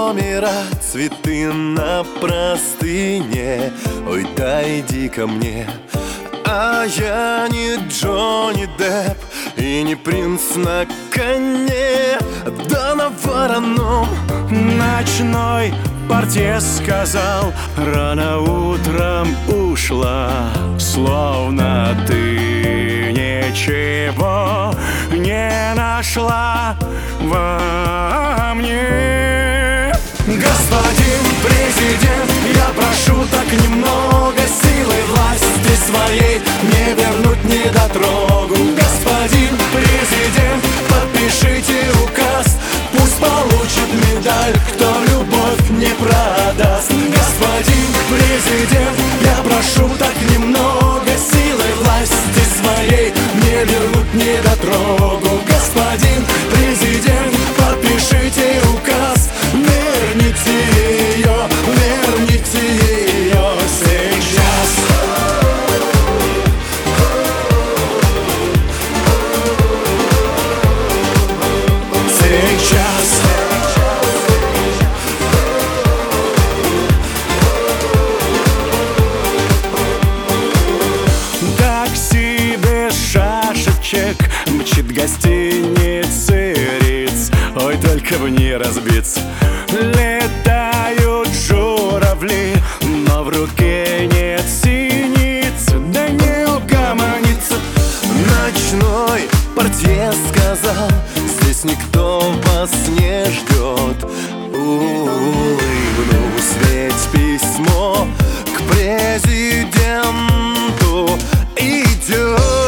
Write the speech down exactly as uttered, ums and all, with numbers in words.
номера, цветы на простыне. Ой, да иди ко мне. А я не Джонни Депп и не принц на коне, да на вороном. Ночной портье сказал: рано утром ушла, словно ты ничего не нашла во мне. Господин президент, я прошу так немного, силой власти своей не вернуть недотрогу. Господин президент, подпишите указ, пусть получит медаль, кто любовь не продаст. Господин президент, я прошу так немного, силой власти своей не вернуть недотрогу. Господин президент, подпишите указ, верните ее, верните ее сейчас. Сейчас. Такси без шашечек мчит гостиницы Риц. Ой, только бы не разбиться. Летают журавли, но в руке нет синиц, да не угомонится. Ночной портье сказал: здесь никто вас не ждет. Улыбнулась, ведь письмо к президенту идет.